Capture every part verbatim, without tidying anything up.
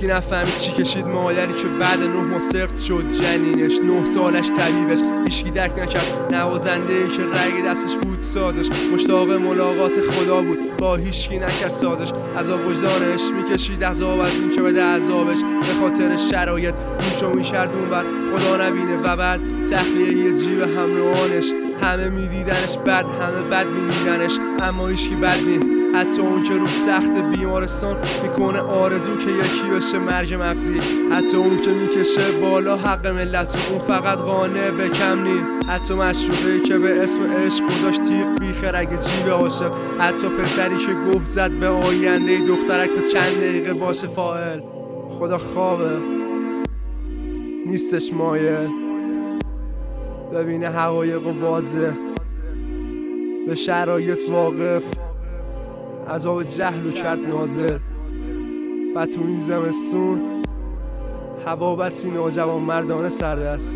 هیچکی نفهمید چی کشید مادری که بعد نه ماه سخت شد جنینش، نه سالش طبیبش. هیچکی درک نکرد نوازنده‌ای که رگ دستش بود سازش، مشتاق ملاقات خدا بود با هیچکی نکرد سازش. عذاب وجدانش میکشید عذاب از این که بده عذابش، به خاطر شرایط موشو میکرد اونور خدا نبینه. و بعد تخلیه جیب همراهانش، همه میدیدنش بد، همه بد میدیدنش، اما هیچکی بد نی. حتی اون که رو تخت بیمارستان میکنه آرزو که یکی بشه مرگ مغزی، حتی اون که میکشه بالا حق ملت، اون فقط قانع به کم نی. حتی مشروقی که به اسم عشق گذاشت تیغ بیخرگ جیب عاشق، حتی پسری که گفت زد به آینده دخترک تا چند دقیقه باشه فاعل. خدا خوابه نیستش مایل ببینه حقایق و واضح، به شرایط واقف، عذاب جهل و کرد نازل. و تو این زمستون هوا بسی نوجوان مردانه سرد است،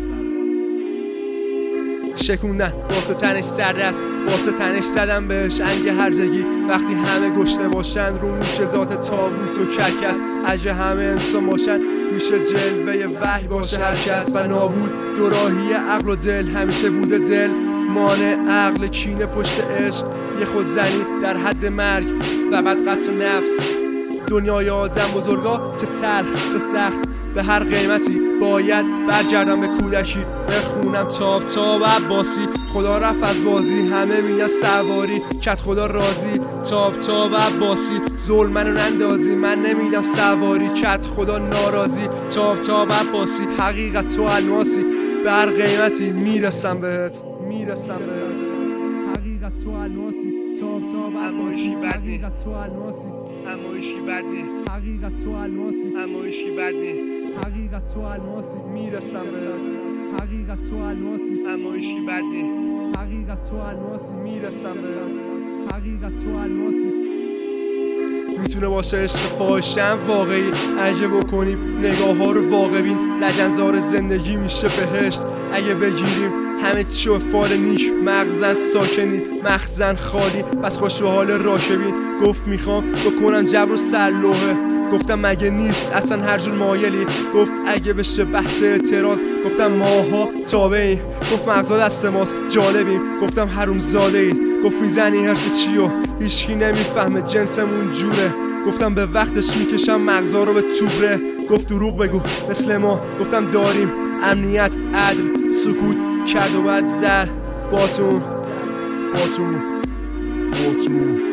شکوندن واسه تنش سرد است، واسه تنش زدن بهش انگ هرزگی. وقتی همه گشته باشن رو موش ذات طاووس و کرکس، اگه همه انسان باشن میشه جلوه وحی باشه هر کس. و نابود دوراهی عقل و دل، همیشه بوده دل مانع عقل، کینه پشت عشق، یه خودزنی در حد مرگ و بعد قتل نفس. دنیای آدم بزرگا چه تلخ چه سخت، به هر قیمتی باید برگردم به کودکی، بخونم تاب تاب عباسی. خدا رفت از بازی، همه میگن سواری، کت خدا راضی. تاب تاب عباسی، ظلم منو نندازی، من نمیدم سواری، کت خدا ناراضی. تاب تاب عباسی، حقیقت تو الماسی، به هر قیمتی میرسم بهت، میرسم بهت. حقیقت تو الماسی، تاب تاب عباسی، حقیقت تو الماسی، اما ایشی بد نی. حقیقت تو الماسی، اما ایشی بد نی. حقیقت تو الماسی، میرسم بهت. حقیقت تو الماسی، اما ایشی بد نی. حقیقت تو الماسی، میرسم بهت. حقیقت تو الماسی. میتونه باشه عشق فاحشه‌ام واقعی، اگه بکنیم نگاه ها رو واقع بین، لجنزار زندگی میشه بهشت اگه بگیریم همه چی و فال نیک. مغزن ساکنی، مخزن خالی، بس خوش به حال راکبین. گفت میخوام بکنم جبر و سرلوحه، گفتم مگه نیست اصلا هر جور مایلی. گفت اگه بشه بحث اعتراض، گفتم ماها تابعیم. گفت مغزا دست ماست جالبیم، گفتم حروم زاده ای. گفت میزنی هرت چی و هیچکی نمیفهمه جنسمون جوره، گفتم به وقتش میکشم مغزا رو به توبره. گفت دروغ بگو مثل ما، گفتم داریم امنیت عدل. سکوت کرد و بعد زد باتون باتون باتون